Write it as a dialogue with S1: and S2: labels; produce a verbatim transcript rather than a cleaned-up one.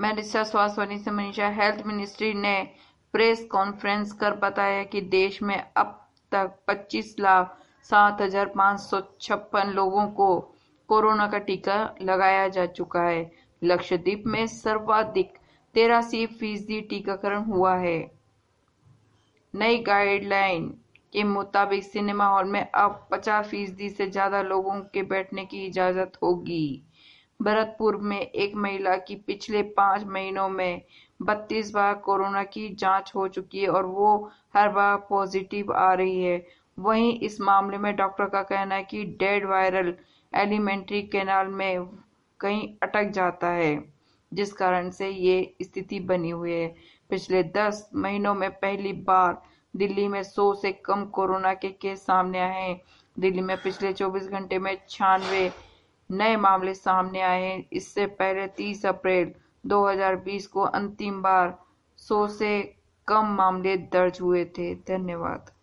S1: मैं ऋचा स्वास्थ्य से मनीषा। हेल्थ मिनिस्ट्री ने प्रेस कॉन्फ्रेंस कर बताया कि देश में अब तक पच्चीस लाख सात हजार पाँच सौ छप्पन लोगों को कोरोना का टीका लगाया जा चुका है। लक्षद्वीप में सर्वाधिक तिरासी फीसदी टीकाकरण हुआ है। नई गाइडलाइन के मुताबिक सिनेमा हॉल में अब पचास फीसदी से ज्यादा लोगों के बैठने की इजाजत होगी। भरतपुर में एक महिला की पिछले पांच महीनों में बत्तीस बार कोरोना की जांच हो चुकी है और वो हर बार पॉजिटिव आ रही है। वहीं इस मामले में डॉक्टर का कहना है कि डेड वायरल एलिमेंट्री कैनाल में कहीं अटक जाता है, जिस कारण से ये स्थिति बनी हुई है। पिछले दस महीनों में पहली बार दिल्ली में सौ से कम कोरोना के केस सामने आए हैं। दिल्ली में पिछले चौबीस घंटे में छियानवे नए मामले सामने आए हैं। इससे पहले तीस अप्रैल दो हज़ार बीस को अंतिम बार सौ से कम मामले दर्ज हुए थे। धन्यवाद।